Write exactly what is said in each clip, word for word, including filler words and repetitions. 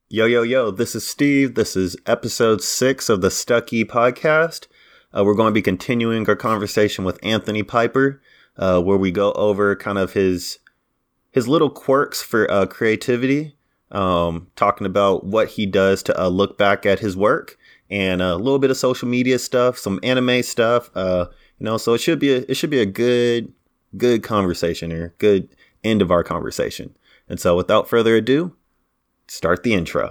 Yo, yo, yo, this is Steve. This is episode six of the Stucky podcast. Uh, we're going to be continuing our conversation with Anthony Piper, uh, where we go over kind of his his little quirks for uh, creativity, um, talking about what he does to uh, look back at his work, and a little bit of social media stuff, some anime stuff. Uh, you know, so it should be a, it should be a good good conversation here, good end of our conversation. And so, without further ado, start the intro.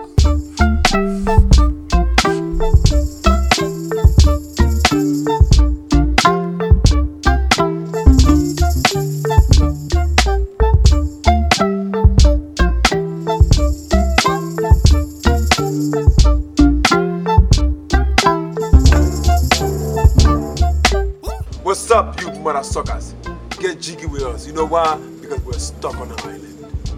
What's up, you mother suckers? Get jiggy with us. You know why? Because we're stuck on an island.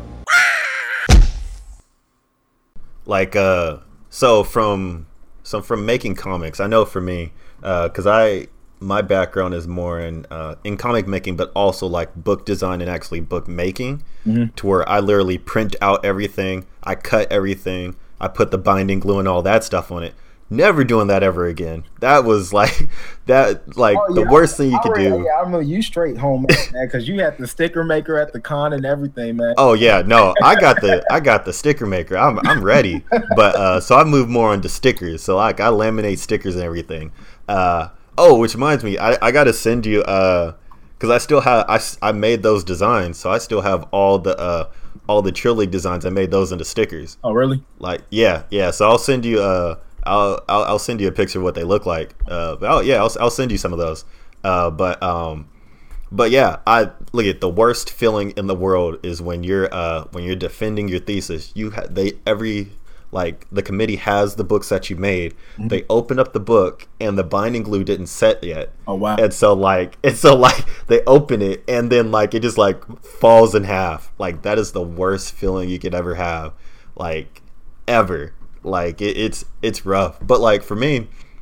Like, uh, so from, so from making comics, I know for me, uh, cause I, my background is more in, uh, in comic making, but also like book design and actually book making, mm-hmm. to where I literally print out everything. I cut everything. I put the binding glue and all that stuff on it. Never doing that ever again. That was like that, like oh, yeah, the worst thing you could do. Yeah, I remember you straight home, man, because you had the sticker maker at the con and everything, man. Oh yeah, no, I got the I got the sticker maker. I'm I'm ready, but uh, so I moved more onto stickers. So like I laminate stickers and everything. Uh, oh, which reminds me, I, I got to send you uh, because I still have I, I made those designs, so I still have all the uh all the Trill League designs. I made those into stickers. Oh really? Like yeah, yeah. So I'll send you uh. I'll, I'll I'll send you a picture of what they look like. Uh, I'll, yeah, I'll I'll send you some of those. Uh, but um, but yeah, I look at the worst feeling in the world is when you're uh when you're defending your thesis. You ha- they every like the committee has the books that you made. Mm-hmm. They open up the book and the binding glue didn't set yet. Oh wow! And so like and so like they open it and then like it just like falls in half. Like that is the worst feeling you could ever have, like ever. Like it, it's it's rough, but like for me,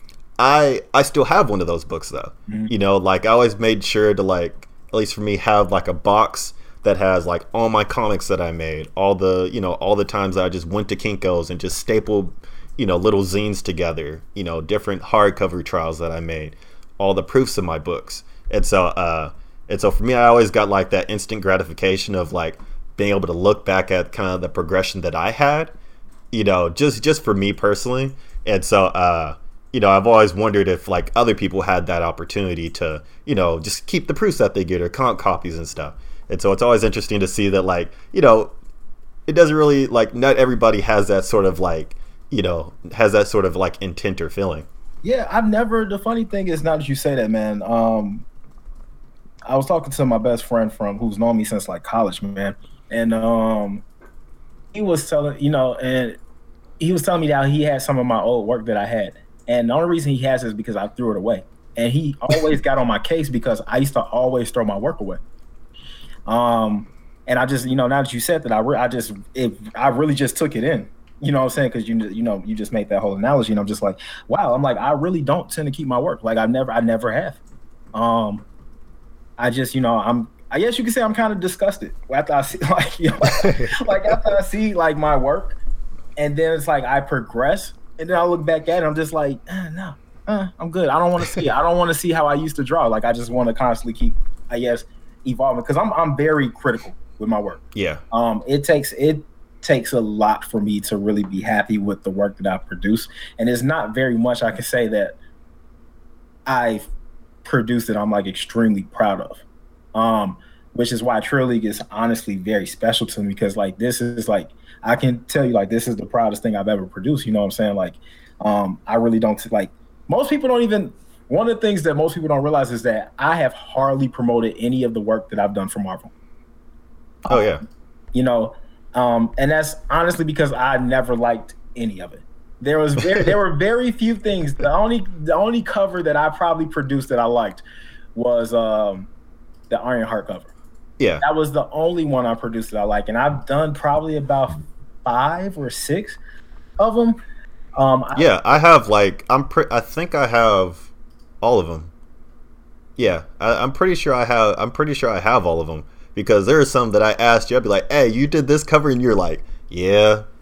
I I still have one of those books though. Mm-hmm. You know, like I always made sure to like at least for me have like a box that has like all my comics that I made, all the you know all the times that I just went to Kinko's and just stapled you know little zines together, you know different hardcover trials that I made, all the proofs of my books, and so uh and so for me I always got like that instant gratification of like being able to look back at kind of the progression that I had. You know, just just for me personally. And so, uh, you know, I've always wondered if like other people had that opportunity to, you know, just keep the proofs that they get or comp copies and stuff. And so it's always interesting to see that, like, you know, it doesn't really like not everybody has that sort of like, you know, has that sort of like intent or feeling. Yeah, I've never. The funny thing is, now that you say that, man, um, I was talking to my best friend from who's known me since like college, man, and um. He was telling, you know, and he was telling me that he had some of my old work that I had. And the only reason he has it is because I threw it away. And he always got on my case because I used to always throw my work away. Um, and I just, you know, now that you said that, I, re- I just, it, I really just took it in. You know what I'm saying? Because, you, you know, you just made that whole analogy. And I'm just like, wow, I'm like, I really don't tend to keep my work. Like, I never, I never have. Um, I just, you know, I'm, I guess you could say I'm kind of disgusted after I see like you know, like, like after I see like my work, and then it's like I progress, and then I look back at it, I'm just like, eh, no, uh, I'm good. I don't want to see it. I don't want to see how I used to draw. Like I just want to constantly keep, I guess, evolving because I'm I'm very critical with my work. Yeah. Um, it takes it takes a lot for me to really be happy with the work that I produce, and it's not very much I can say that I've produced that I'm like extremely proud of. Um, which is why Trill League is honestly very special to me because like this is like I can tell you like this is the proudest thing I've ever produced. You know what I'm saying? Like um, I really don't like most people don't even one of the things that most people don't realize is that I have hardly promoted any of the work that I've done for Marvel. Oh yeah. Um, you know, um, and that's honestly because I never liked any of it. There was very, there were very few things. The only the only cover that I probably produced that I liked was um, the Ironheart cover. Yeah, that was the only one I produced that I like, and I've done probably about five or six of them. Um, yeah, I, I have like I'm pre- I think I have all of them. Yeah, I, I'm pretty sure I have. I'm pretty sure I have all of them because there are some that I asked you. I'd be like, "Hey, you did this cover," and you're like, "Yeah."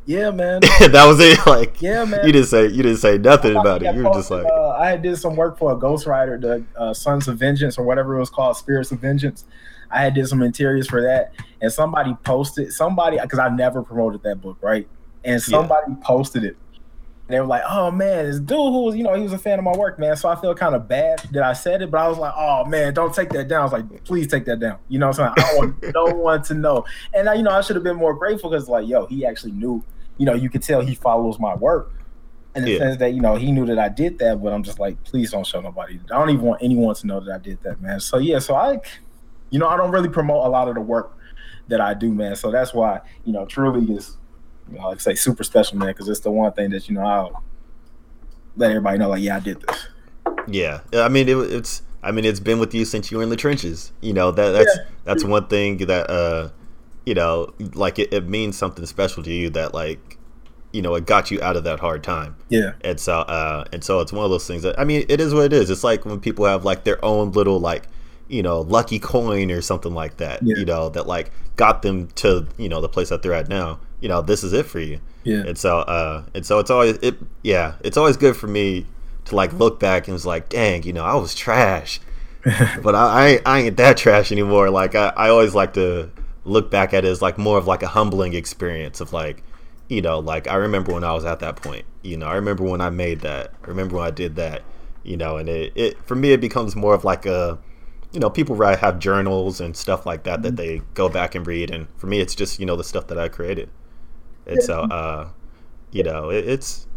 Yeah, man. That was it. Like, Yeah, man. You didn't say you didn't say nothing I about it. got You were just posted, like, uh, I had did some work for a ghostwriter, the uh, Sons of Vengeance or whatever it was called, Spirits of Vengeance. I had did some interiors for that, and somebody posted somebody because I never promoted that book, right? And somebody yeah. posted it. And they were like, "Oh man, this dude who was, you know, he was a fan of my work, man." So I feel kind of bad that I said it, but I was like, "Oh man, don't take that down." I was like, "Please take that down." You know what I'm saying? I don't want no one to know. And I, you know, I should have been more grateful because, like, yo, he actually knew. You know, you could tell he follows my work, in the yeah. sense that, you know, he knew that I did that. But I'm just like, please don't show nobody. I don't even want anyone to know that I did that, man. So yeah, so I, you know, I don't really promote a lot of the work that I do, man. So that's why, you know, Truly is, you know, like I say, super special, man, because it's the one thing that, you know, I'll let everybody know, like, yeah, I did this. Yeah, I mean, it, it's, I mean, it's been with you since you were in the trenches. You know, that that's yeah. that's one thing that, uh, you know, like it, it means something special to you that, like, you know, it got you out of that hard time. Yeah. And so, uh, and so it's one of those things that, I mean, it is what it is. It's like when people have like their own little, like, you know, lucky coin or something like that, yeah. you know, that like got them to, you know, the place that they're at now. You know, this is it for you. Yeah. And so, uh, and so it's always, it, yeah, it's always good for me to like look back and was like, dang, you know, I was trash, but I, I, I ain't that trash anymore. Like, I, I always like to look back at it as like more of like a humbling experience of like, you know, like I remember when I was at that point, you know, I remember when I made that, I remember when I did that, you know, and it, it for me, it becomes more of like a, you know, people write, have journals and stuff like that, that they go back and read. And for me, it's just, you know, the stuff that I created. And so, uh, you know, it, it's,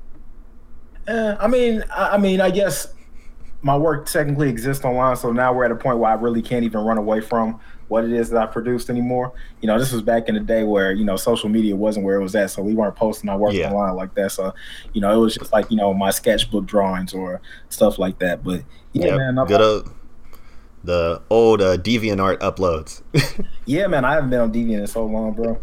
uh, I mean, I, I mean, I guess my work technically exists online. So now we're at a point where I really can't even run away from what it is that I produced anymore. You know, this was back in the day where, you know, social media wasn't where it was at. So we weren't posting our work yeah. online like that. So, you know, it was just like, you know, my sketchbook drawings or stuff like that. But yeah, yep. man. I'm, Good old, the old uh, DeviantArt uploads. Yeah, man. I haven't been on Deviant in so long, bro.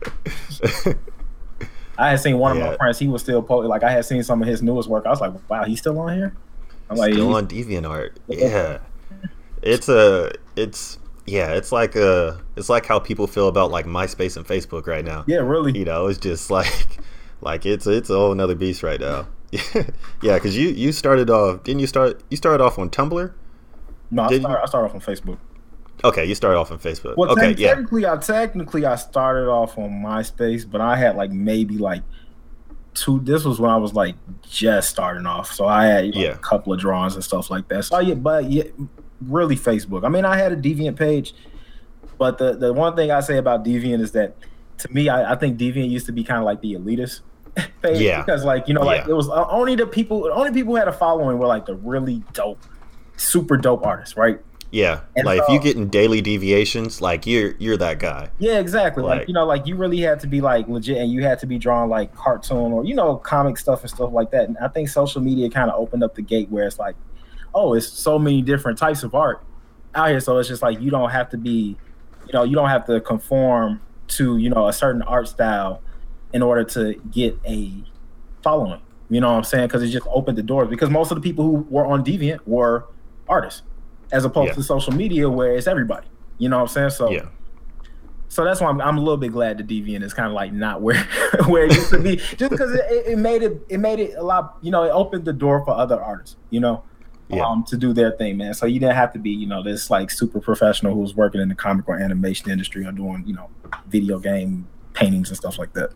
I had seen one of yeah. my friends. He was still posting. Like, I had seen some of his newest work. I was like, wow, he's still on here? I'm like, still on DeviantArt. Yeah. It's a, it's, yeah, it's like a, it's like how people feel about like MySpace and Facebook right now. Yeah, really. You know, it's just like, like it's it's a whole another beast right now. Yeah, because you you started off, didn't you start? You started off on Tumblr? No, I started, I started off on Facebook. Okay, you started off on Facebook. Well, okay, te- yeah. Technically, I technically I started off on MySpace, but I had like maybe like two. This was when I was like just starting off, so I had like, yeah. a couple of drawings and stuff like that. So yeah, but yeah. Really Facebook. I mean, I had a Deviant page, but the, the one thing I say about Deviant is that to me, I, I think Deviant used to be kind of like the elitist page. Yeah. Because like, you know, like yeah. it was only the people, only people who had a following were like the really dope, super dope artists, right? Yeah. And like so, if you get in daily deviations, like you're you're that guy. Yeah, exactly. Like, like, you know, like you really had to be like legit and you had to be drawing like cartoon or, you know, comic stuff and stuff like that. And I think social media kind of opened up the gate where it's like, oh, it's so many different types of art out here. So it's just like, you don't have to be, you know, you don't have to conform to, you know, a certain art style in order to get a following. You know what I'm saying? Because it just opened the doors. Because most of the people who were on Deviant were artists, as opposed yeah. to social media where it's everybody. You know what I'm saying? So yeah. So that's why I'm, I'm a little bit glad that Deviant is kind of like not where where it used to be, just because it, it made it it made it a lot. You know, it opened the door for other artists. You know. Yeah. Um, to do their thing, man. So you didn't have to be, you know, this like super professional who's working in the comic or animation industry or doing, you know, video game paintings and stuff like that.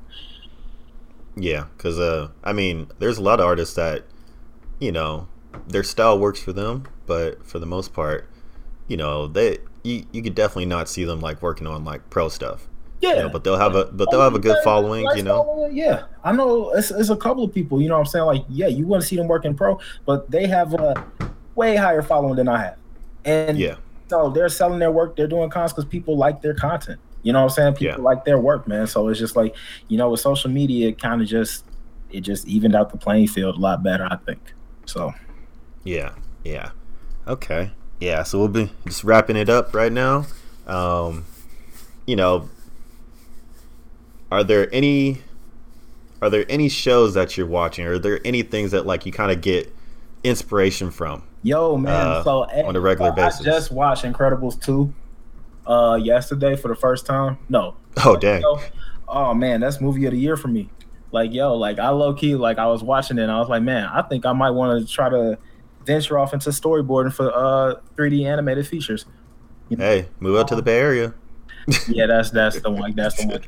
Yeah, because uh, I mean, there's a lot of artists that, you know, their style works for them, but for the most part, you know, they you, you could definitely not see them like working on like pro stuff. Yeah, you know, but they'll have a but they'll have a good following, you know. Yeah, I know it's, it's a couple of people, you know what I'm saying? Like, yeah, you wouldn't see them working pro, but they have a way higher following than I have. And yeah, so they're selling their work, they're doing cons because people like their content. You know what I'm saying? People yeah. like their work, man. So it's just like, you know, with social media, it kind of just it just evened out the playing field a lot better, I think. So yeah, yeah, okay, yeah. So we'll be just wrapping it up right now. Um, you know. Are there any are there any shows that you're watching? Or are there any things that like you kind of get inspiration from? Yo, man, uh, so on a regular I basis. I just watched Incredibles two uh yesterday for the first time. No. Oh dang. Oh man, that's movie of the year for me. Like, yo, like I low key, like I was watching it and I was like, man, I think I might want to try to venture off into storyboarding for uh three D animated features. You know? Hey, move out to the Bay Area. Yeah, that's that's the one. That's the one.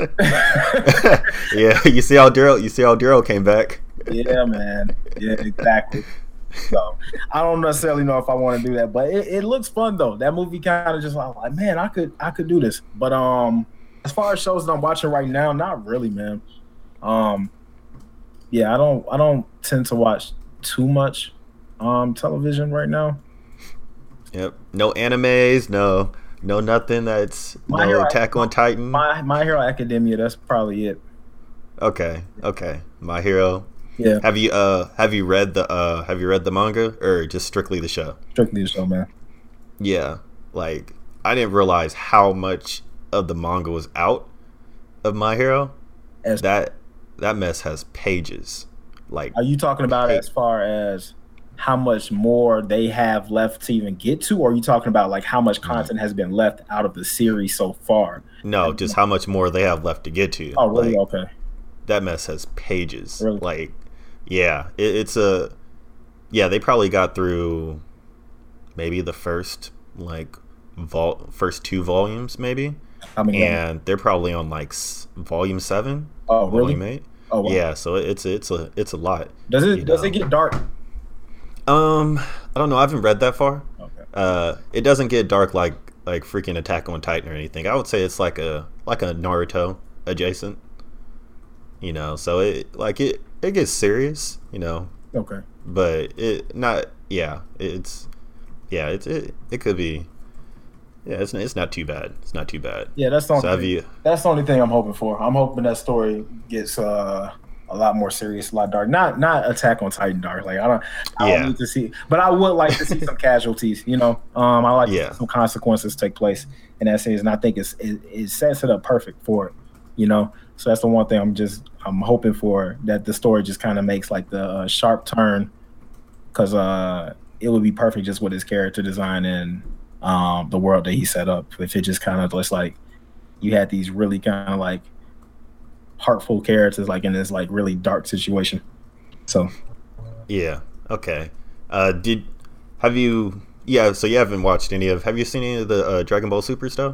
Yeah, you see how Daryl, you see how Daryl came back. Yeah, man. Yeah, exactly. So I don't necessarily know if I want to do that, but it, it looks fun though. That movie kind of just like, like, man, I could I could do this. But um, as far as shows that I'm watching right now, not really, man. Um, yeah, I don't I don't tend to watch too much um television right now. Yep. No animes, no no nothing that's My no Hero- Attack on Titan. My My Hero Academia, that's probably it. Okay, okay. My Hero. Yeah, Have you uh have you read the uh have you read the manga or just strictly the show? strictly the show, man. Yeah. Like I didn't realize how much of the manga was out of My Hero. As, That that mess has pages. Like are you talking about Hey. as far as how much more they have left to even get to, or are you talking about like how much content has been left out of the series so far? no, just how much more they have left to get to. Oh, really? Like, Okay. that mess has pages. Really? Like, yeah, it, it's a, yeah, they probably got through maybe the first like vol first two volumes maybe, I mean, and they're probably on like s- volume seven, oh, volume really? eight. Oh, wow. Yeah, so it's it's a it's a lot. Does it you does know. it get dark? Um, I don't know. I haven't read that far. Okay. Uh, it doesn't get dark like like freaking Attack on Titan or anything. I would say it's like a like a Naruto adjacent. You know, so it like it it gets serious. You know, Okay. but it not yeah it's yeah it's it, it could be yeah it's it's not too bad. It's not too bad. Yeah, that's the only So have thing, you? that's the only thing I'm hoping for. I'm hoping that story gets uh a lot more serious, a lot dark. Not not Attack on Titan dark. Like I don't I Yeah. don't need to see, but I would like to see some casualties. You know, um, I like to Yeah. see some consequences take place in that series, and I think it's it, it sets it up perfect for it. You know, so that's the one thing I'm just I'm hoping for, that the story just kind of makes like the uh, sharp turn, because uh, it would be perfect just with his character design and um, the world that he set up. If it just kind of just like you had these really kind of like heartful characters like in this like really dark situation. So Yeah. Okay. Uh, did have you? Yeah. So you haven't watched any of? Have you seen any of the uh, Dragon Ball Super stuff?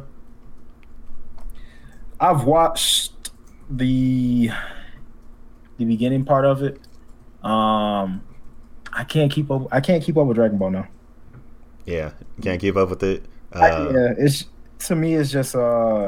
I've watched the the beginning part of it. Um, I can't keep up. I can't keep up with Dragon Ball now. Yeah. You can't keep up with it. Uh, I, yeah, it's to me, it's just uh,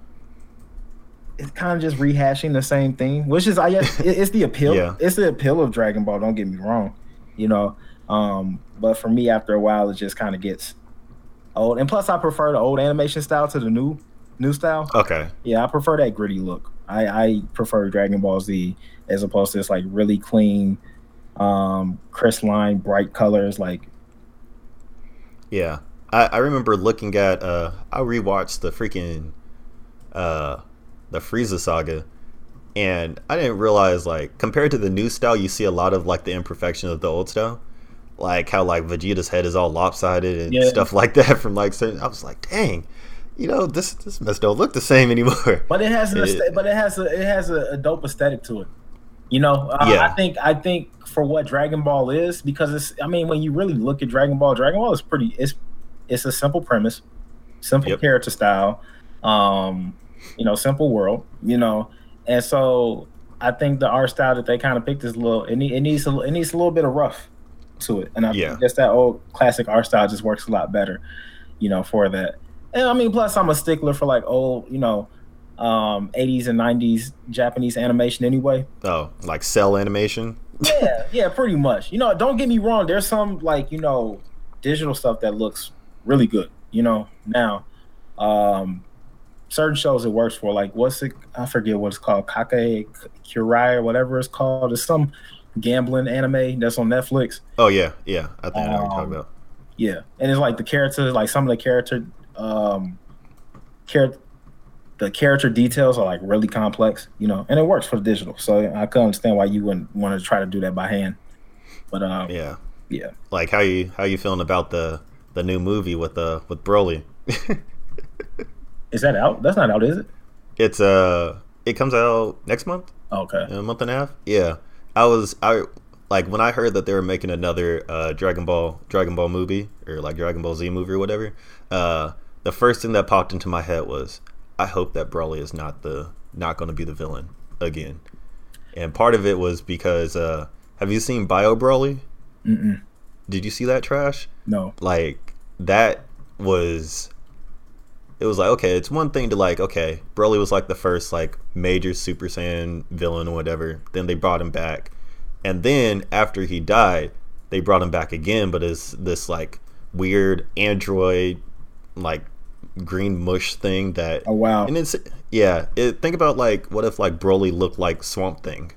it's kind of just rehashing the same thing, which is I guess it, it's the appeal. Yeah. It's the appeal of Dragon Ball. Don't get me wrong, you know. Um, but for me, after a while, it just kind of gets old. And plus, I prefer the old animation style to the new new style. Okay. Yeah, I prefer that gritty look. I, I prefer Dragon Ball Z as opposed to this like really clean, um, crystalline, bright colors. Like, Yeah. I, I remember looking at uh I rewatched the freaking uh the Frieza saga, and I didn't realize like compared to the new style you see a lot of like the imperfection of the old style. Like how like Vegeta's head is all lopsided and Yeah. stuff like that from like certain I was like, dang, you know, this this mess don't look the same anymore. but it has an It- aesthetic, but it has a it has a, a dope aesthetic to it. You know, uh, Yeah. I think I think for what Dragon Ball is, because it's I mean when you really look at Dragon Ball, Dragon Ball is pretty. It's it's a simple premise, simple Yep. character style, um, you know, simple world, you know, and so I think the art style that they kind of picked is a little. It, need, it needs a it needs a little bit of rough to it, and I Yeah. think just that old classic art style just works a lot better, you know, for that. And I mean, plus I'm a stickler for like old, you know, um, eighties and nineties Japanese animation anyway. Oh, like cell animation. Yeah, yeah, pretty much. You know, don't get me wrong. There's some like you know digital stuff that looks really good. You know, now um, certain shows it works for. Like what's it? I forget what it's called. Kake Kurai or whatever it's called. It's some gambling anime that's on Netflix. Oh yeah, yeah. I think I know what you're Um, talking about. Yeah, and it's like the characters, like some of the character, um, char- the character details are like really complex, you know, and it works for the digital. So I can understand why you wouldn't want to try to do that by hand. But um, Yeah. yeah, Like how you how you feeling about the the new movie with uh with Broly? is that out? That's not out, is it? It's uh It comes out next month. Okay. In a month and a half. Yeah, I was I like when I heard that they were making another uh, Dragon Ball Dragon Ball movie or like Dragon Ball Z movie or whatever. Uh, the first thing that popped into my head was, I hope that Broly is not the not going to be the villain again. And part of it was because uh, have you seen Bio Broly? Mm-mm. Did you see that trash? No. Like that was. It was like, okay, it's one thing to like, okay, Broly was like the first like major Super Saiyan villain or whatever. Then they brought him back, and then after he died, they brought him back again, but as this like weird android, like green mush thing that. Oh wow! And it's yeah. It, think about like what if like Broly looked like Swamp Thing.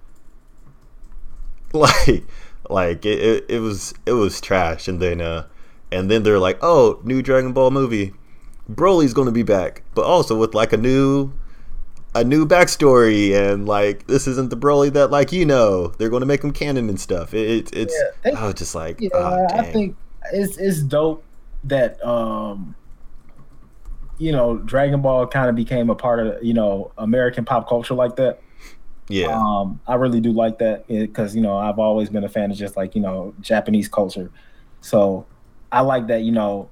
Like, like it, it, it was it was trash, and then uh, and then they're like, oh, new Dragon Ball movie. Broly's going to be back, but also with like a new a new backstory, and like this isn't the Broly that like you know. They're going to make him canon and stuff. It, it it's yeah, they, I was just like, yeah, oh, I think it's it's dope that um you know Dragon Ball kind of became a part of you know American pop culture like that. Yeah, um, I really do like that because you know I've always been a fan of just like you know Japanese culture, so I like that you know.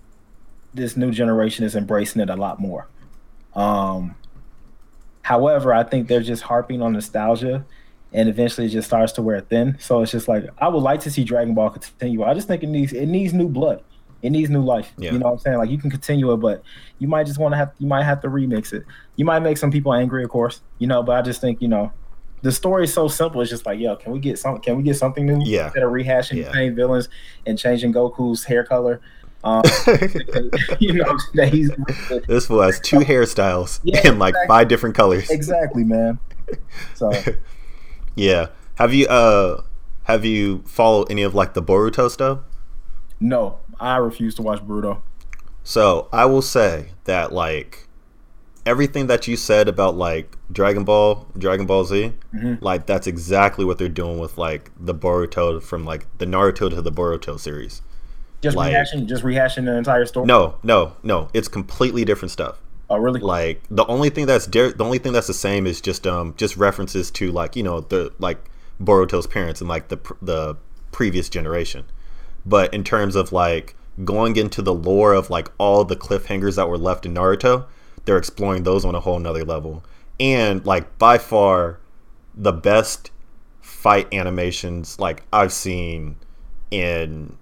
This new generation is embracing it a lot more. Um, however, I think they're just harping on nostalgia, and eventually it just starts to wear thin. So it's just like I would like to see Dragon Ball continue. I just think it needs it needs new blood. It needs new life. Yeah. You know what I'm saying? Like you can continue it, but you might just want to have you might have to remix it. You might make some people angry, of course. You know, but I just think you know the story is so simple. It's just like, yo, can we get some? Can we get something new? Yeah. Instead of rehashing yeah. the same villains and changing Goku's hair color. Um, you know, he's, this fool has two hairstyles yeah, in like exactly. five different colors. Exactly, man. So, yeah. Have you uh have you followed any of like the Boruto stuff? No, I refuse to watch Boruto. So I will say that like everything that you said about like Dragon Ball, Dragon Ball Z, mm-hmm. like that's exactly what they're doing with like the Boruto from like the Naruto to the Boruto series. Just like, rehashing, just rehashing the entire story. No, no, no. It's completely different stuff. Oh, really? Like the only thing that's de- the only thing that's the same is just um just references to like you know the like Boruto's parents and like the the previous generation. But in terms of like going into the lore of like all the cliffhangers that were left in Naruto, they're exploring those on a whole nother level. And like by far the best fight animations like I've seen in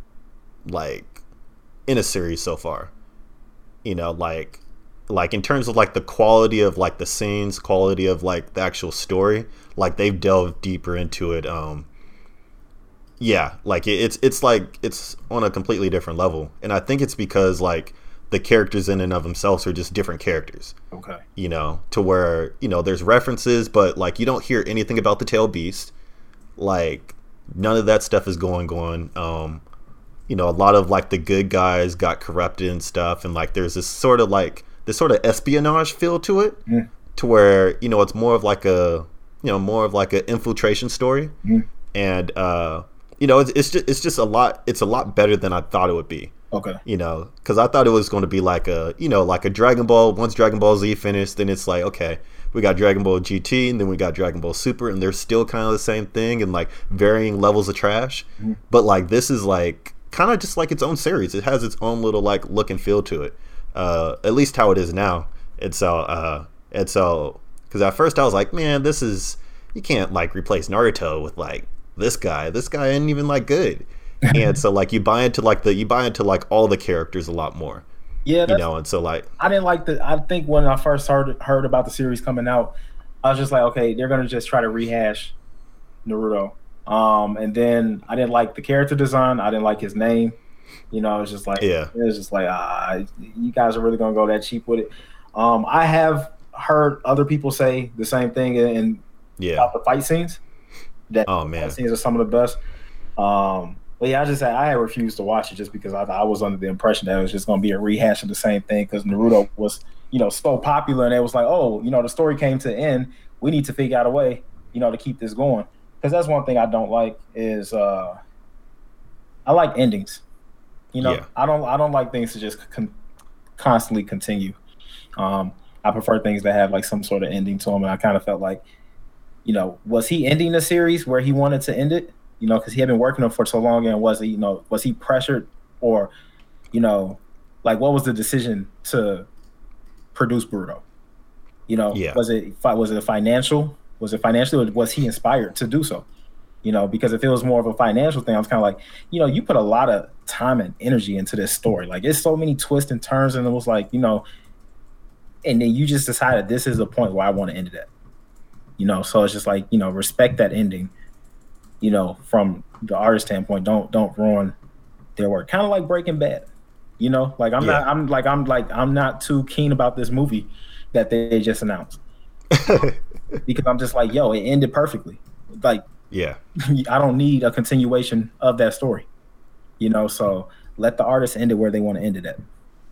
like in a series so far, you know, like like in terms of like the quality of like the scenes, quality of like the actual story, like they've delved deeper into it. Um yeah, like it, it's it's like it's on a completely different level, and I think it's because like the characters in and of themselves are just different characters. Okay, you know, to where you know there's references, but like you don't hear anything about the Tail Beast. Like none of that stuff is going on. Um, you know, a lot of like the good guys got corrupted and stuff, and like there's this sort of like this sort of espionage feel to it, mm. to where you know it's more of like a you know more of like an infiltration story, mm. and uh, you know it's it's just it's just a lot it's a lot better than I thought it would be. Okay, you know, because I thought it was going to be like a you know like a Dragon Ball. Once Dragon Ball Z finished, then it's like okay, we got Dragon Ball G T, and then we got Dragon Ball Super, and they're still kind of the same thing and like varying levels of trash. mm. But like this is like kind of just like its own series. It has its own little like look and feel to it, uh at least how it is now. And so uh and so because at first I was like, man, this is you can't like replace Naruto with like this guy this guy ain't even like good. And so like you buy into like the you buy into like all the characters a lot more, yeah, you know. And so like I didn't like the I think when I first heard heard about the series coming out, I was just like, okay, they're gonna just try to rehash Naruto. Um, and then I didn't like the character design. I didn't like his name. You know, it was just like, yeah, it was just like, ah, you guys are really gonna go that cheap with it. Um, I have heard other people say the same thing and yeah, about the fight scenes. That oh man, fight scenes are some of the best. Um, but yeah, I just I refused to watch it just because I, I was under the impression that it was just gonna be a rehash of the same thing because Naruto was you know so popular and it was like, oh, you know, the story came to an end. We need to figure out a way, you know, to keep this going. Because that's one thing I don't like is uh, I like endings. You know, yeah. I don't I don't like things to just con- constantly continue. Um, I prefer things that have like some sort of ending to them, and I kind of felt like, you know, was he ending the series where he wanted to end it? You know, because he had been working on it for so long, and was he, you know, was he pressured, or, you know, like what was the decision to produce Boruto? You know, yeah. was it was it a financial? Was it financial, or was he inspired to do so? You know, because if it was more of a financial thing, I was kind of like, you know, you put a lot of time and energy into this story. Like, it's so many twists and turns, and it was like, you know, and then you just decided this is the point where I want to end it at. You know, so it's just like, you know, respect that ending. You know, from the artist standpoint, don't don't ruin their work. Kind of like Breaking Bad. You know, like I'm yeah. not, I'm like, I'm like, I'm not too keen about this movie that they just announced because I'm just like, yo, it ended perfectly. Like, yeah, I don't need a continuation of that story, you know. So let the artist end it where they want to end it at.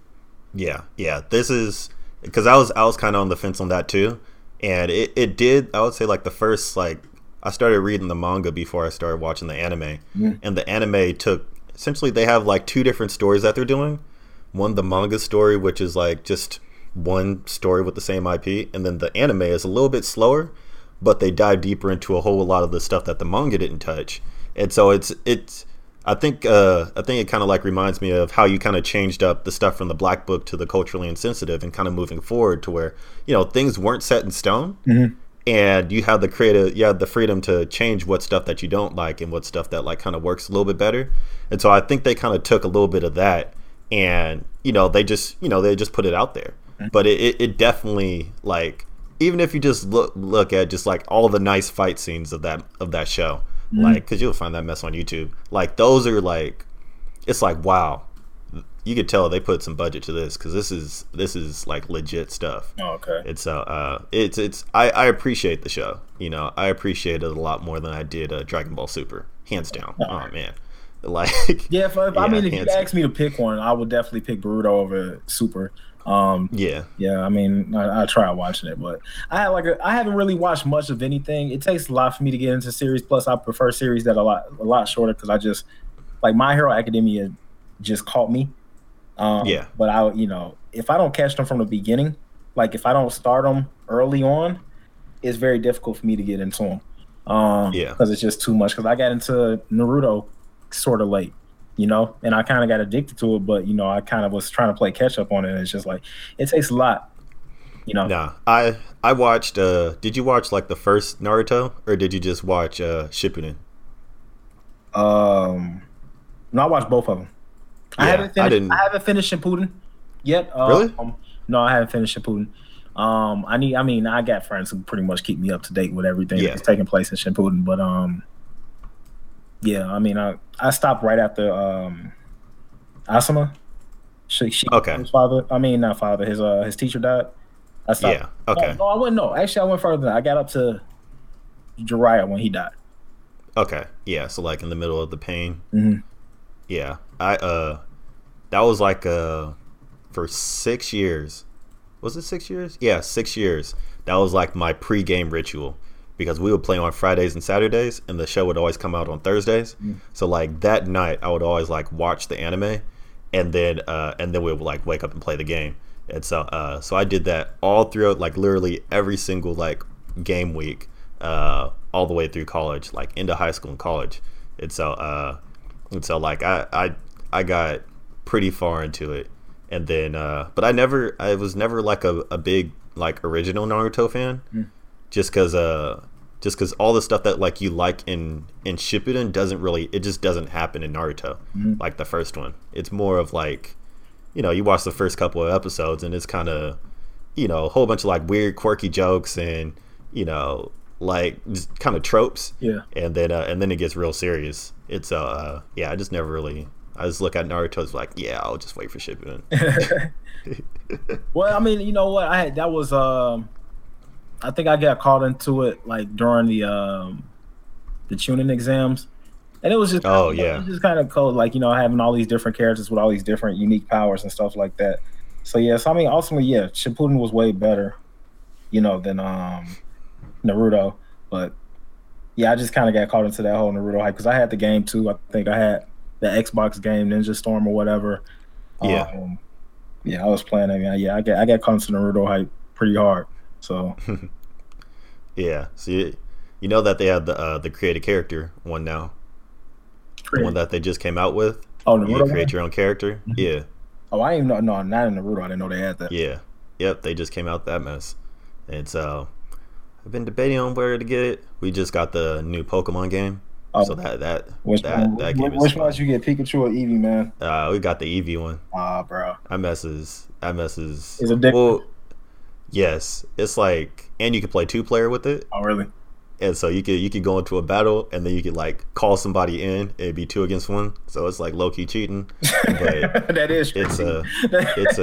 Yeah, yeah. This is because I was I was kind of on the fence on that too, and it it did. I would say like the first like I started reading the manga before I started watching the anime, mm. and the anime took essentially they have like two different stories that they're doing. One, the manga story, which is like just one story with the same I P, and then the anime is a little bit slower, but they dive deeper into a whole lot of the stuff that the manga didn't touch. And so it's it's I think uh, I think it kind of like reminds me of how you kind of changed up the stuff from the Black Book to the culturally insensitive, and kind of moving forward to where, you know, things weren't set in stone, mm-hmm. and you have the creative you have the freedom to change what stuff that you don't like and what stuff that like kind of works a little bit better. And so I think they kind of took a little bit of that, and you know they just you know they just put it out there. Mm-hmm. But it, it, it definitely, like, even if you just look look at just like all the nice fight scenes of that of that show, mm-hmm. like, because you'll find that mess on YouTube, like those are like, it's like, wow, you could tell they put some budget to this, because this is this is like legit stuff. Oh, okay. It's uh, uh it's it's I, I appreciate the show. You know, I appreciate it a lot more than I did uh, Dragon Ball Super, hands down. Oh, oh man, like yeah. If, if, yeah I mean, if you asked me to pick one, I would definitely pick Boruto over Super. Um, yeah, yeah. I mean, I, I tried watching it, but I had like a, I haven't really watched much of anything. It takes a lot for me to get into series. Plus, I prefer series that are a lot a lot shorter, because I just like My Hero Academia just caught me. Um, yeah. But I, you know, if I don't catch them from the beginning, like if I don't start them early on, it's very difficult for me to get into them. Um, yeah. Because it's just too much. Because I got into Naruto sort of late. You know, and I kind of got addicted to it, but, you know, I kind of was trying to play catch up on it. And it's just like, it takes a lot, you know. Nah, I I watched, uh, did you watch like the first Naruto, or did you just watch uh, Shippuden? Um, no, I watched both of them. Yeah, I haven't finished, I, didn't... I haven't finished Shippuden yet. Uh, really? Um, no, I haven't finished Shippuden. Um, I need, I mean, I got friends who pretty much keep me up to date with everything yeah. that's taking place in Shippuden, but, um, yeah, I mean, I, I stopped right after um, Asuma. She, she, okay. His father, I mean, not father, his uh, his teacher died. I stopped. Yeah, okay. No, no, I went, no. Actually, I went further than that. I got up to Jiraiya when he died. Okay, yeah, so like in the middle of the pain. Mm-hmm. Yeah, I, uh, that was like, uh, for six years. Was it six years? Yeah, six years. That was like my pre-game ritual. Because we would play on Fridays and Saturdays, and the show would always come out on Thursdays. Mm. So like that night, I would always like watch the anime, and then uh, and then we would like wake up and play the game. And so uh, so I did that all throughout, like literally every single like game week, uh, all the way through college, like into high school and college. And so uh, and so like I I I got pretty far into it, and then uh, but I never I was never like a, a big like original Naruto fan. Mm. Just because, uh, just because all the stuff that like you like in in Shippuden doesn't really, it just doesn't happen in Naruto, mm-hmm. like the first one. It's more of like, you know, you watch the first couple of episodes and it's kind of, you know, a whole bunch of like weird, quirky jokes and, you know, like just kind of tropes. Yeah. And then uh, and then it gets real serious. It's uh, uh yeah, I just never really. I just look at Naruto as like, yeah, I'll just wait for Shippuden. Well, I mean, you know what? I had that was um. I think I got caught into it like during the um, the tuning exams, and it was just oh yeah, it was just kind of cool, like, you know, having all these different characters with all these different unique powers and stuff like that. So yes, yeah, so, I mean, ultimately, yeah, Shippuden was way better, you know, than um, Naruto. But yeah, I just kind of got caught into that whole Naruto hype because I had the game too. I think I had the Xbox game, Ninja Storm or whatever. Yeah, um, yeah, I was playing it. Yeah, I got I got caught into Naruto hype. pretty hard. So yeah, so you, you know that they have the uh, the create a character one now, the one that they just came out with. Oh, you Naruto create one? your own character. Mhm. Yeah, Oh, I didn't even know. No, not in Naruto. I didn't know they had that. yeah, yep. They just came out that mess. And so I've been debating on where to get it. We just got the new Pokemon game, Oh, so that that which that one? that Which, game is which fun. ones you get? Pikachu or Eevee, man? Uh, we got the Eevee one. Ah, bro. I messes. I messes. Is it different? Well, yes. It's like, and you can play two player with it, Oh, really? and so you could you could go into a battle, and then you could like call somebody in. It'd be two against one, so it's like low key cheating. But That is true. it's a it's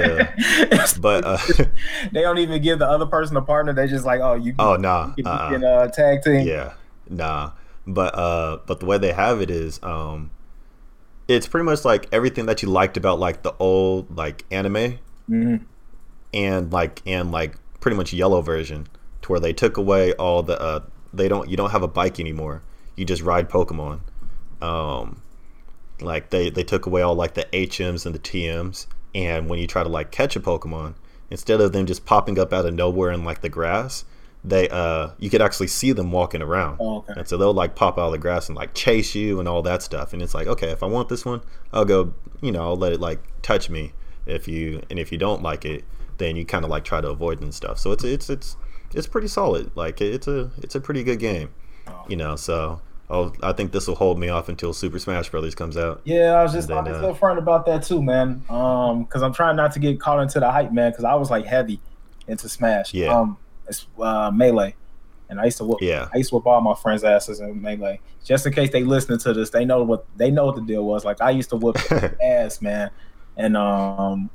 a but uh, they don't even give the other person a partner. They just like, oh, you. oh nah, you uh-uh. can uh, tag team. Yeah, nah. But uh, but the way they have it is, um, it's pretty much like everything that you liked about like the old like anime hmm and like and like pretty much yellow version, to where they took away all the uh, they don't you don't have a bike anymore. You just ride Pokemon. Um, like they they took away all like the H Ms and the T Ms, and when you try to like catch a Pokemon, instead of them just popping up out of nowhere in like the grass, they uh you could actually see them walking around. Oh, okay. And so they'll like pop out of the grass and like chase you and all that stuff. And it's like, okay, if I want this one, I'll go, you know, I'll let it like touch me. If you and if you don't like it, then you kind of like try to avoid it and stuff. So it's it's it's it's pretty solid. Like it's a it's a pretty good game, Oh. you know. So I'll, I think this will hold me off until Super Smash Brothers comes out. Yeah, I was just And talking then, to uh, a friend about that too, man. Um, because I'm trying not to get caught into the hype, man. Because I was like heavy into Smash. Yeah. Um, it's uh, Melee, and I used to whoop. Yeah. I used to whoop all my friends' asses in Melee. Just in case they listening to this, they know what they know what the deal was. Like I used to whoop their ass, man. And um,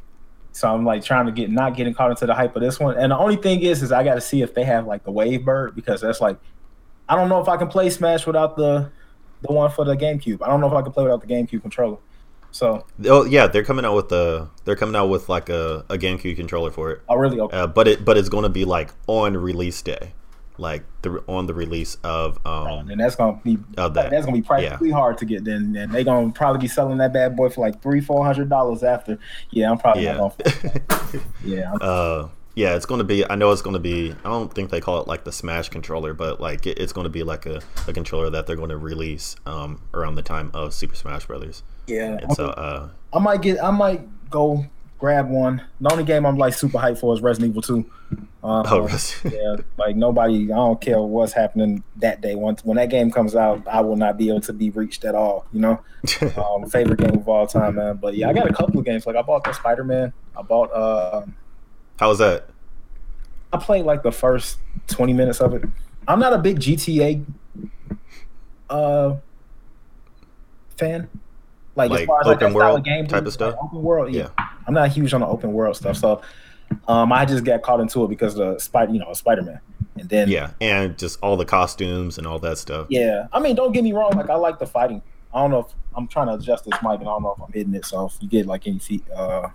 so I'm like trying to get not getting caught into the hype of this one. And the only thing is, is I got to see if they have like the Wave Bird, because that's like, I don't know if I can play Smash without the the one for the GameCube. I don't know if I can play without the GameCube controller. So, Oh yeah, they're coming out with the they're coming out with like a, a GameCube controller for it. oh really? Okay. Uh, but it but it's going to be like on release day, like the on the release of um and that's gonna be of that. that's gonna be practically hard to get. Then, and they gonna probably be selling that bad boy for like three, four hundred dollars after. Yeah, I'm probably Yeah. not gonna. Yeah, I'm- Uh, yeah, it's going to be. I know it's going to be. I don't think they call it like the Smash controller, but like it, it's going to be like a, a controller that they're going to release um around the time of Super Smash Brothers. yeah. And so uh, I might get. I might go grab one. The only game I'm like super hyped for is Resident Evil two. Um, oh, Resident- yeah, like nobody. I don't care what's happening that day. Once when that game comes out, I will not be able to be reached at all. You know, um, favorite game of all time, man. But yeah, I got a couple of games. Like I bought the Spider Man. I bought. Uh, how was that? I played like the first twenty minutes of it. I'm not a big G T A uh, fan. Like, as Like far as like open that style world of game type of stuff? like open world, yeah. Yeah. I'm not huge on the open world stuff, so um, I just got caught into it because of the spider, you know, Spider Man, and then Yeah, and just all the costumes and all that stuff. yeah. I mean, don't get me wrong, like I like the fighting. I don't know if I'm trying to adjust this mic, and I don't know if I'm hitting it. So if you get like any feet, uh,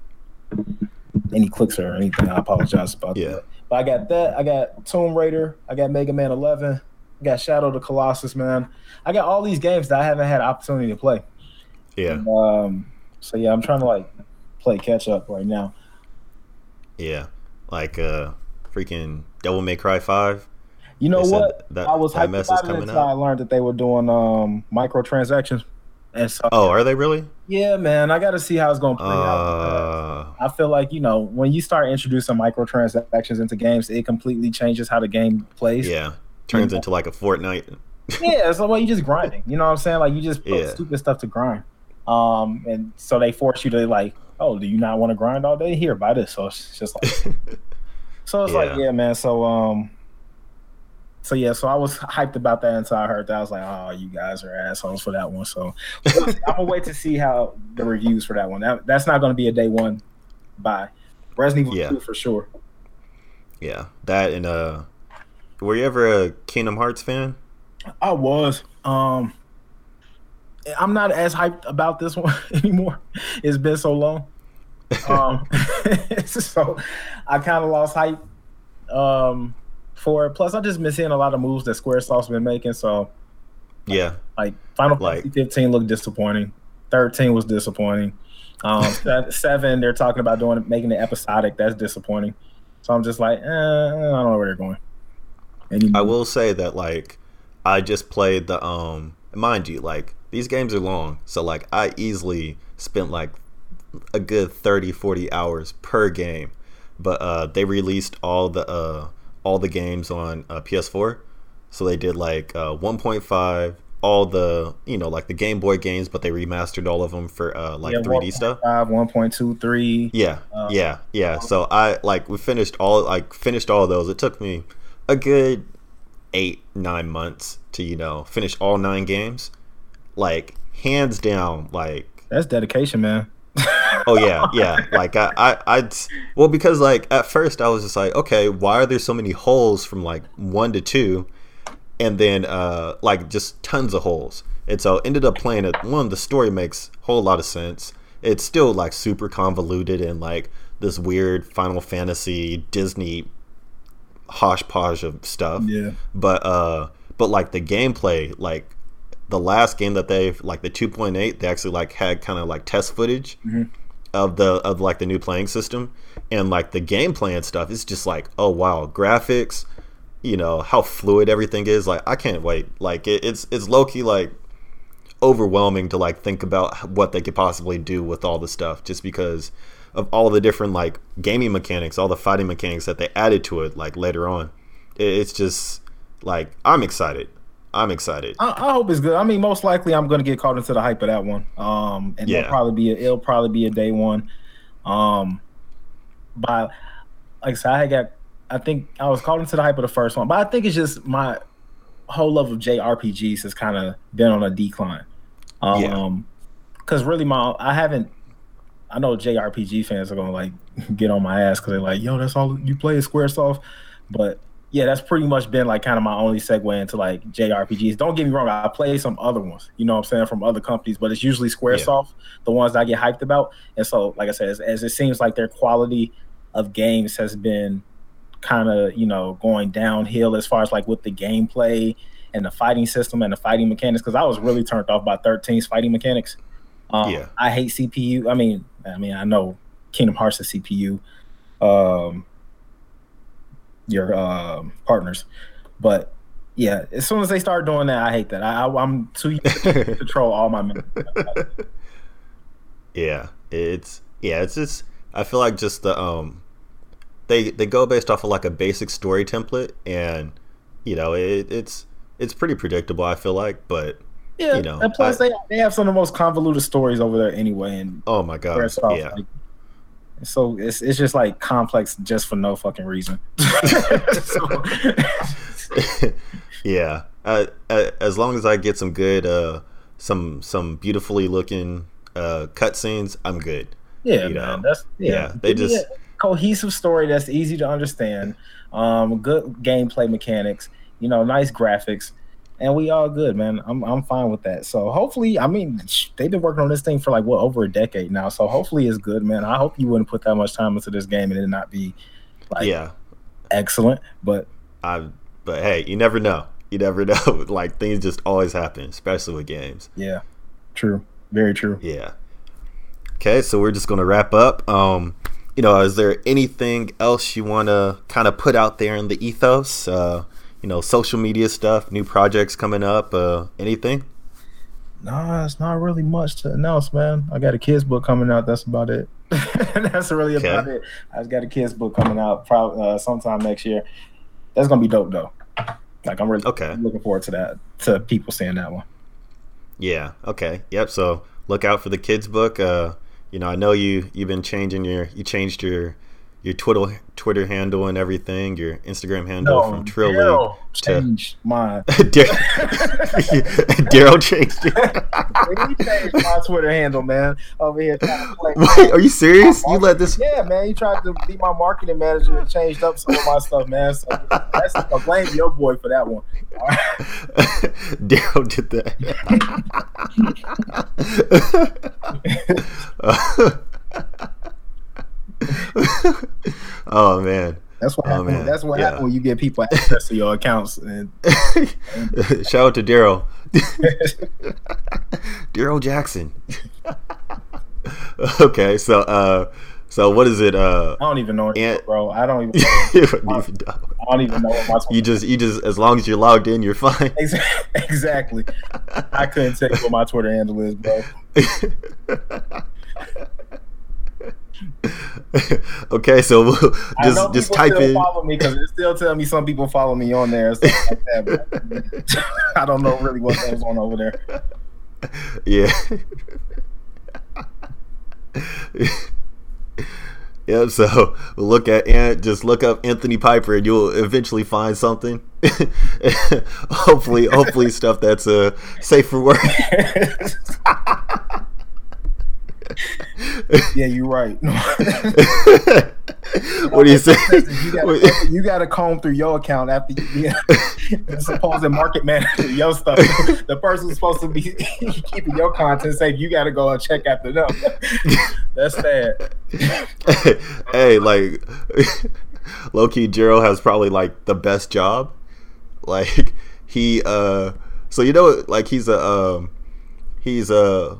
any clicks or anything, I apologize about Yeah. that. But I got that. I got Tomb Raider. I got Mega Man eleven. I got Shadow of the Colossus, man. I got all these games that I haven't had opportunity to play. Yeah, And, um, so yeah, I'm trying to like play catch up right now. yeah, like uh, freaking Devil May Cry five. You know They said what? that- I was that hyped mess is about it coming until out? I learned that they were doing um, microtransactions. And so, Oh, are they really? yeah, man, I got to see how it's going to play out. Uh, I feel like, you know, when you start introducing microtransactions into games, it completely changes how the game plays. yeah, turns Yeah. into like a Fortnite. Yeah, so well, you just grinding. You know what I'm saying? Like you just put Yeah. stupid stuff to grind. Um, and so they force you to like, oh, do you not want to grind all day? Here, buy this. So it's just like, so it's like, Yeah. yeah, man. So um, so yeah, so I was hyped about that until I heard that. I was like, oh, you guys are assholes for that one. So I'm gonna wait to see how the reviews for that one. That, that's not gonna be a day one buy. Resident Evil Yeah. two for sure. Yeah, that and uh, were you ever a Kingdom Hearts fan? I was. Um, I'm not as hyped about this one anymore. It's been so long. Um, so I kind of lost hype um, for it. Plus, I just been seeing a lot of moves that SquareSoft's been making. So, Yeah, like Final Like- Fantasy fifteen looked disappointing. thirteen was disappointing. Um, se- seven, they're talking about doing making it episodic. That's disappointing. So I'm just like, eh, I don't know where they're going. I Anymore. will say that like I just played the um mind you, like these games are long, so like I easily spent like a good thirty, forty hours per game. But uh they released all the uh all the games on uh, P S four. So they did like uh one point five, all the, you know, like the Game Boy games, but they remastered all of them for uh like Yeah, three D stuff. one point five, one point two three. Yeah, Uh, yeah, yeah. So I like we finished all like finished all of those. It took me a good eight nine months to you know finish all nine games. Like hands down, like that's dedication, man. oh yeah, yeah. Like I I I'd well because like at first I was just like okay, why are there so many holes from like one to two, and then uh like just tons of holes. And so ended up playing it. One, the story makes a whole lot of sense. It's still like super convoluted and like this weird Final Fantasy Disney hodgepodge of stuff. Yeah. But uh but like the gameplay, like the last game that they've like the two point eight, they actually like had kind of like test footage Mm-hmm. of the of like the new playing system, and like the gameplay and stuff. It's just like oh wow, graphics, you know how fluid everything is. Like I can't wait. Like it, it's it's low key like overwhelming to like think about what they could possibly do with all the stuff, just because of all the different like gaming mechanics, all the fighting mechanics that they added to it like later on. It, it's just like I'm excited. I'm excited. I, I hope it's good. I mean, most likely I'm gonna get caught into the hype of that one. Um, and Yeah. it'll probably be a, it'll probably be a day one. Um, but like I said, I got I think I was caught into the hype of the first one, but I think it's just my whole love of J R P Gs has kind of been on a decline. Um, Yeah. because really, my I haven't. I know J R P G fans are gonna like get on my ass because they're like, "Yo, that's all you play is SquareSoft," but yeah, that's pretty much been like kind of my only segue into like J R P Gs. Don't get me wrong, I play some other ones, you know what I'm saying, from other companies, but it's usually SquareSoft, the ones that I get hyped about. And so, like I said, as, as it seems like their quality of games has been kind of, you know, going downhill as far as like with the gameplay and the fighting system and the fighting mechanics, because I was really turned off by thirteen's fighting mechanics. Um, Yeah. I hate C P U. I mean, I mean, I know Kingdom Hearts is C P U. Um, your um, partners, but yeah, as soon as they start doing that, I hate that. I, I I'm too used to control all my memory. Yeah, it's yeah, it's just I feel like just the um they they go based off of like a basic story template, and you know it, it's it's pretty predictable. I feel like, but Yeah, you know, and plus I- they they have some of the most convoluted stories over there anyway, and oh my god, Squaresoft, yeah, like, so it's it's just like complex just for no fucking reason. So, yeah. Uh, uh, as long as I get some good, uh, some some beautifully looking uh, cutscenes, I'm good. yeah, You man, know, that's yeah. yeah, they Give me just- a cohesive story that's easy to understand, um, good gameplay mechanics, you know, nice graphics, and we all good, man. I'm I'm fine with that. So hopefully, I mean, sh- they've been working on this thing for like what over a decade now. So hopefully, it's good, man. I hope you wouldn't put that much time into this game and it not be like Yeah, excellent, but I. But hey, you never know. You never know. Like things just always happen, especially with games. yeah, true, very true. Yeah. Okay, so we're just gonna wrap up. Um, you know, is there anything else you want to kind of put out there in the ethos? Uh, you know, social media stuff, new projects coming up, uh, anything? Nah, it's not really much to announce, man. I got a kids book coming out. That's about it. That's really Okay. about it. I just got a kids book coming out probably uh, sometime next year. That's gonna be dope though. Like I'm really Okay. looking forward to that. To people seeing that one. Yeah. Okay. Yep. So look out for the kids book. Uh, you know, I know you you've been changing your you changed your your Twitter Twitter handle and everything, your Instagram handle from Trill Daryl League to changed my. Daryl changed it. He changed my Twitter handle, man. Over here trying to play. Wait, are you serious? You let this? Yeah, man. He tried to be my marketing manager and changed up some of my stuff, man. So that's I blame your boy for that one. All right. Daryl did that. Oh man. That's what Oh, happens. man. That's what Yeah. happens when you get people access to your accounts. And Shout out to Daryl. Daryl Jackson. Okay, so uh So what is it? Uh, I don't even know anymore, and, bro. I don't even. you don't I, even know. I don't even know what my. You just, you just, as long as you're logged in, you're fine. Exactly. I couldn't tell you what my Twitter handle is, bro. Okay, so we'll just just type still in. Follow me because it still tell me some people follow me on there. And stuff like that, but I don't know really what goes on over there. Yeah. Yeah, so look at and just look up Anthony Piper, and you'll eventually find something. hopefully, hopefully stuff that's uh, safe for work. Yeah, you're right. What do you say? You gotta, you gotta comb through your account after you yeah, supposed market manager your stuff. The person who's supposed to be keeping your content safe, you gotta go and check after them. That's sad. Hey, like low key, Jero has probably like the best job. Like he, uh, so you know, like he's a, um, he's a,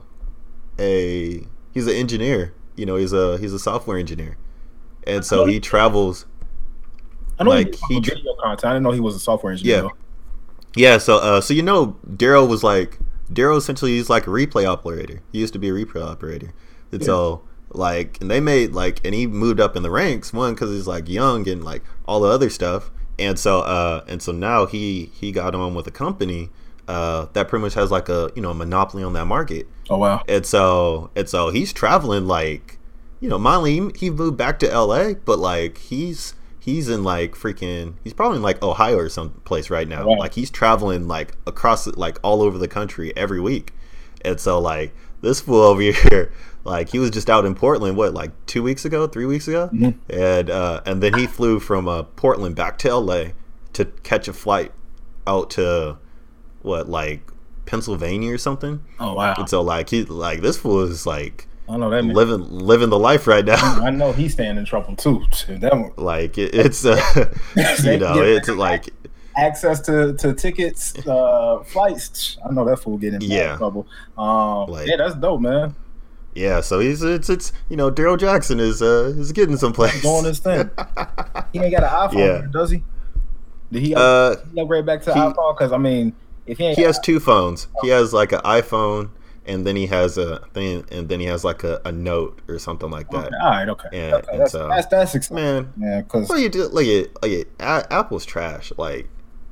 a, he's an engineer. You know, he's a he's a software engineer, and so he travels. I know like he, he video content. I didn't know he was a software engineer. Yeah, though. yeah. So, uh, so you know, Daryl was like Daryl essentially he's like a replay operator. He used to be a replay operator, and yeah. so like, and they made like, and he moved up in the ranks. One because he's like young and like all the other stuff, and so uh, and so now he he got on with a company uh, that pretty much has like a you know a monopoly on that market. Oh wow! And so and so he's traveling like, you know, Miley he moved back to L A, but like he's he's in like freaking he's probably in like Ohio or some place right now. Wow. Like he's traveling like across like all over the country every week. And so like this fool over here, like he was just out in Portland what like two weeks ago, three weeks ago, mm-hmm. and uh, and then he flew from uh, Portland back to L A to catch a flight out to what like Pennsylvania or something. Oh wow! And so like he like this fool is like I know that living man. living the life right now. I know he's staying in trouble too. That one. Like it, it's uh, you know it's like access to, to tickets, uh, flights. I know that fool getting in yeah. trouble. Um, like, yeah, that's dope, man. Yeah, so he's it's it's you know Daryl Jackson is uh is getting someplace doing his thing. He ain't got an iPhone, yeah. does he? Did he, uh, he upgrade back to he, iPhone? Because I mean. If he, he has two phones. He has like an iPhone, and then he has a thing, and then he has like a, a Note or something like that. Okay. All right, okay. And, okay. and that's, so, that's that's exciting. Man, yeah, because what do you do? Like it, like it, Apple's trash. Like,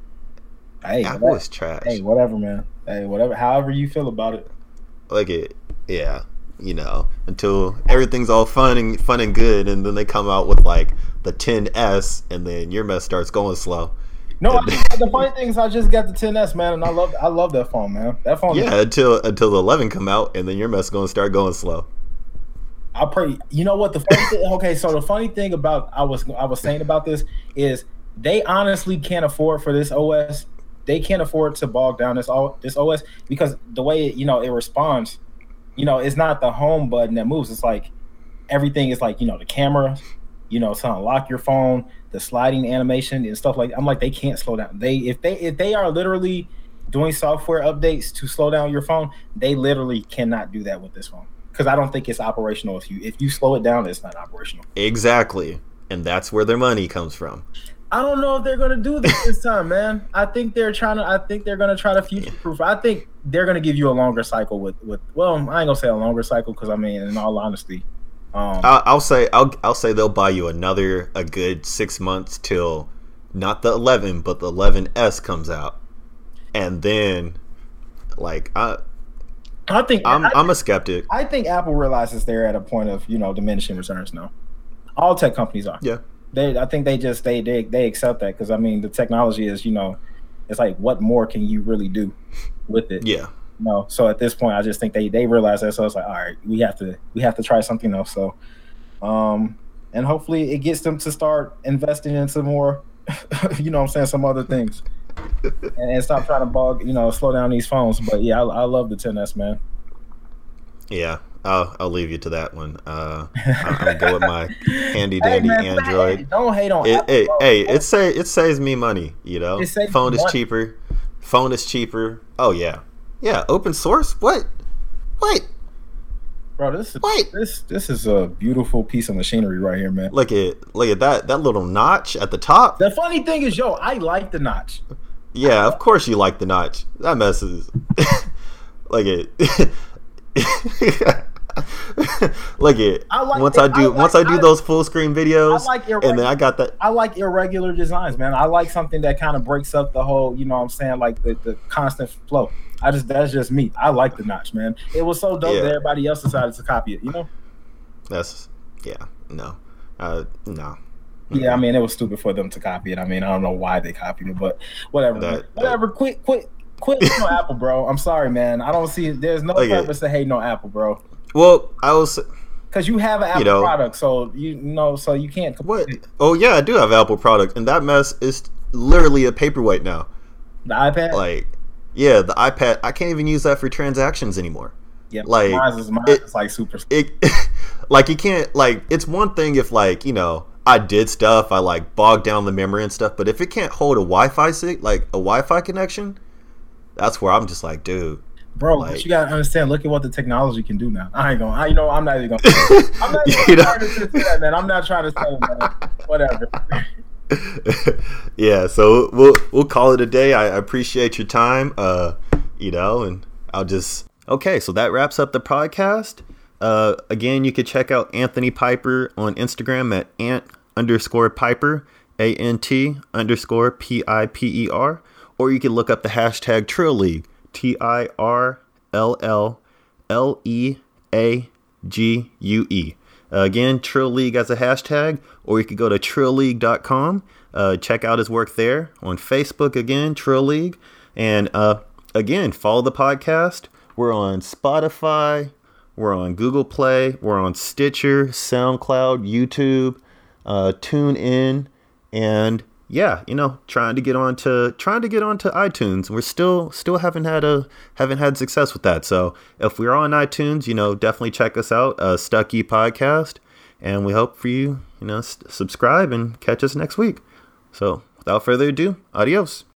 hey, Apple that, is trash. Hey, whatever, man. Hey, whatever. However you feel about it. Like it, yeah. You know, until everything's all fun and fun and good, and then they come out with like the ten S, and then your mess starts going slow. No, I, the funny thing is I just got the ten S, man, and I love I love that phone, man. That phone. Yeah, is, until until the eleven come out, and then your mess gonna start going slow. I pray. You know what the funny thing? Okay, so the funny thing about I was I was saying about this is they honestly can't afford for this O S. They can't afford to bog down this all this O S because the way it, you know it responds, you know, it's not the home button that moves. It's like everything is like you know the camera, you know, to unlock your phone. The sliding animation and stuff like I'm like they can't slow down. They if they if they are literally doing software updates to slow down your phone, they literally cannot do that with this phone because I don't think it's operational. If you if you slow it down, it's not operational. Exactly, and that's where their money comes from. I don't know if they're gonna do this this time, man. I think they're trying to. I think they're gonna try to future proof. I think they're gonna give you a longer cycle with with. Well, I ain't gonna say a longer cycle because I mean, in all honesty. Um, I'll, I'll say I'll I'll say they'll buy you another a good six months till not the eleven but the eleven S comes out, and then like I I think I'm I I'm think, a skeptic. I think Apple realizes they're at a point of you know diminishing returns now. All tech companies are. Yeah. They I think they just they they they accept that because I mean the technology is you know it's like what more can you really do with it? Yeah. No, so at this point, I just think they they realize that. So it's like, all right, we have to we have to try something else. So, um, and hopefully it gets them to start investing in some more, you know, what I'm saying some other things, and, and stop trying to bog, you know, slow down these phones. But yeah, I, I love the ten S, man. Yeah, I'll I'll leave you to that one. Uh, I'm gonna go with my handy dandy hey man, Android. Hey, don't hate on it. Apple, hey, bro. hey, it say it saves me money. You know, phone is money. cheaper. Phone is cheaper. Oh yeah. Yeah, open source? What? What? Bro, this is Wait. this this is a beautiful piece of machinery right here, man. Look at look at that that little notch at the top. The funny thing is, yo, I like the notch. Yeah, of course you like the notch. That messes. Like it. Look it. I like once it. I do I like- once I do I- those full screen videos, I like your and then I got that. I like irregular designs, man. I like something that kind of breaks up the whole, you know what I'm saying, like the, the constant flow. I just that's just me. I like the notch, man. It was so dope Yeah. that everybody else decided to copy it, you know? That's yeah. No. Uh. No. Yeah, I mean, it was stupid for them to copy it. I mean, I don't know why they copied it, but whatever. That- whatever. Quit, quit, quit hating on Apple, bro. I'm sorry, man. I don't see. There's no Okay. purpose to hating on Apple, bro. Well, I was. Because you have an Apple You know- product, so you know, so you can't. What? Oh yeah, I do have Apple product, and that mess is literally a paperweight now. The iPad. Like, yeah, the iPad. I can't even use that for transactions anymore. yeah, like, mine is mine it- is like super. It, like, you can't. Like, it's one thing if, like, you know, I did stuff, I like bogged down the memory and stuff, but if it can't hold a Wi-Fi sig- like a Wi-Fi connection, that's where I'm just like, dude. Bro, like- but you gotta understand. Look at what the technology can do now. I ain't gonna. I, you know, I'm not even gonna. I'm not even You know? trying to say that, man. I'm not trying to say it, man. Whatever. Yeah, so we'll we'll call it a day. I appreciate your time, uh, you know, and I'll just okay. So that wraps up the podcast. Uh, again, you could check out Anthony Piper on Instagram at ant underscore Piper, A N T underscore P I P E R, or you can look up the hashtag Trill League, T I R L L L E A G U E. Uh, again, Trill League as a hashtag, or you could go to trill league dot com. Uh, check out his work there. On Facebook, again, Trill League. And uh, again, follow the podcast. We're on Spotify. We're on Google Play. We're on Stitcher, SoundCloud, YouTube, uh, TuneIn, and yeah, you know, trying to get onto trying to get onto iTunes. We're still still haven't had a haven't had success with that. So if we're on iTunes, you know, definitely check us out, uh, Stucky Podcast, and we hope for you, you know, s- subscribe and catch us next week. So without further ado, adios.